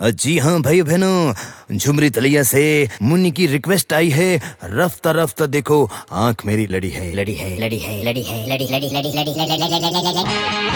जी हाँ भाई बहनों, झुमरी तलिया से मुन्नी की रिक्वेस्ट आई है। रफ्ता रफ्ता देखो आंख मेरी लड़ी है, लड़ी है, लड़ी है, लड़ी है, लड़ी लड़ी लड़ी लड़ी लड़ी।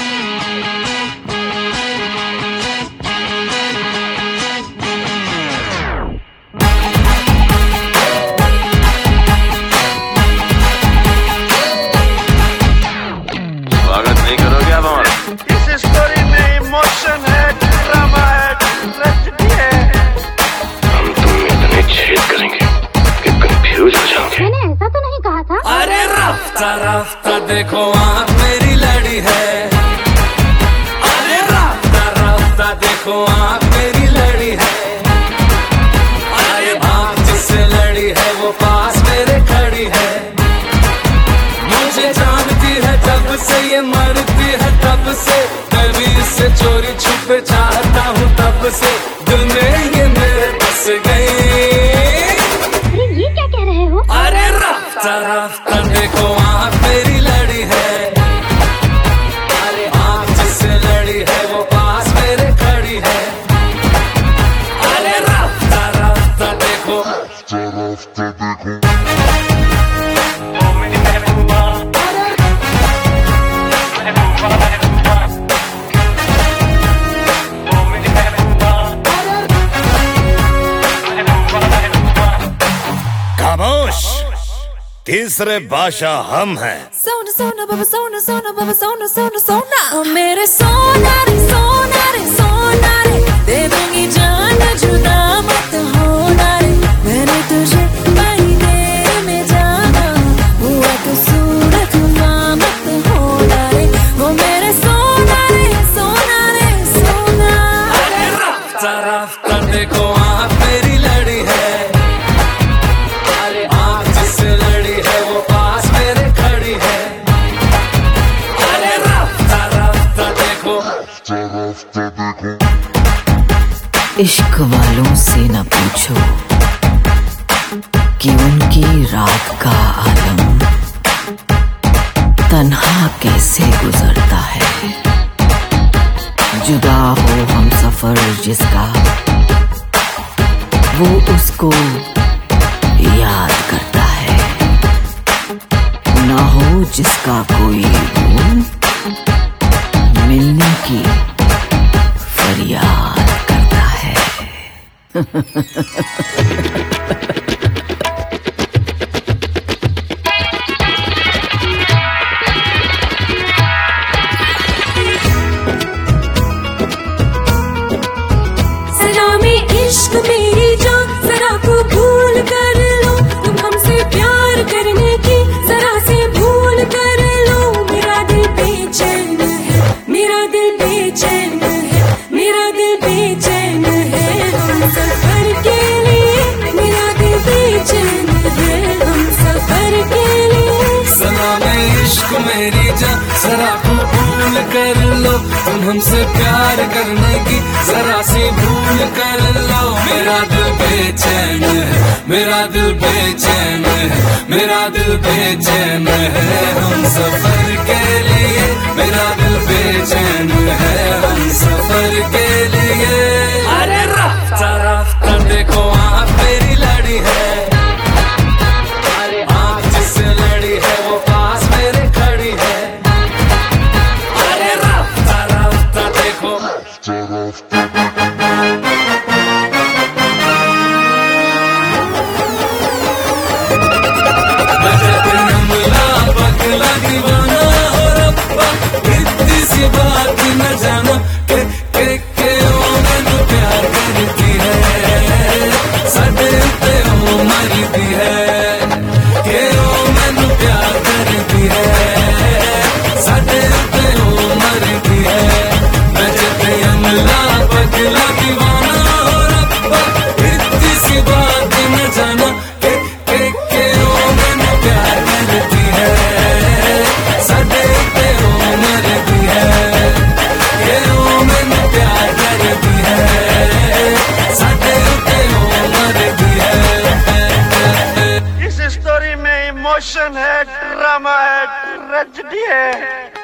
स्वागत नहीं करोगे आप हमारा? इस स्टोरी में इमोशन है, ड्रामा है, ट्रेजेडी है। हम तुम इतने छेद करेंगे कि कंफ्यूज हो जाओगे। मैंने ऐसा तो नहीं कहा था। अरे रफ्ता रफ्ता देखो आंख मेरी लड़ी है। अरे रफ्ता रफ्ता देखो आंख मेरी लड़ी है। अरे आंख जिससे लड़ी है वो पास मेरे खड़ी है। मुझे जानती है तब से ये मरती है तब से, कभी इससे चोरी छुपे चाहता हूँ तब से। दिल में ये मेरे बस गई। अरे ये क्या कह रहे हो? अरे रफ्ता रफ्ता देखो आंख मेरी लड़ी है। अरे आंख जिससे लड़ी है वो पास मेरे खड़ी है। अरे रफ्ता रफ्ता देखो, ओ मेरी महबूबा, ओ मेरी महबूबा, खामोश, तीसरे बादशाह हम हैं। सोना सोना बाबा सोना सोना बाबा सोना सोना सोना ओ मेरे सोना रे सोना रे सोना रे, दे दूंगी जान जुदा मत होना रे। मैंने तुझे महीने में जाना, हुआ तो सूरत हुआ मत होना रे। वो मेरे सोना रे सोना रे सोना। अरे रफ्ता रफ्ता देखो आंख मेरी लड़ी है। अरे आंख जिससे लड़ी है वो पास मेरे खड़ी है। अरे रफ्ता रफ्ता देखो, इश्क वालों से न पूछो कि उनकी रात का आलम तन्हा कैसे गुजरता है। जुदा हो हम सफर जिसका, वो उसको याद करता है। ना हो जिसका कोई वो, मिलने की फरियाद करता है। सलामी इश्क मेरी जान, जरा को भूल कर लो। तुम हमसे प्यार करने की जरा से भूल कर लो। मेरा दिल बेचैन है, मेरा दिल बेचैन है, मेरा दिल बेचैन है। हम सफर के लिए मेरा दिल बेचैन है, हम सफर के लिए। सलामे इश्क मेरी जान, जरा को भूल कर लो। तुम हमसे प्यार करने की जरा सी भूल कर लो। मेरा दिल बेचैन है, मेरा दिल बेचैन है, मेरा दिल बेचैन है। हम सफर के लिए मेरा दिल बेचैन है, हम सफर के लिए। अरे रफ्ता रफ्ता देखो आंख मेरी लड़ी है। अरे आंख जिससे लड़ी है वो पास मेरे खड़ी है। अरे रफ्ता रफ्ता देखो, पगला दीवाना हो रब्बा, इतनी सी बात न जाना के ओ मैनू प्यार करती है। सदे पे ओ मरती है, के ओ मैनू प्यार करती है। सदे पे ओ मरती है। मैं जब अमला पगला दीवाना हो रब्बा, इतनी सी बात न जाना के ओ मैनू प्यार करती है। सदे पे ओ मरती है, के ओ मैनू प्यार करती है। सदे पे ओ मरती है। इस स्टोरी में इमोशन है, ड्रामा है, ट्रेजेडी है।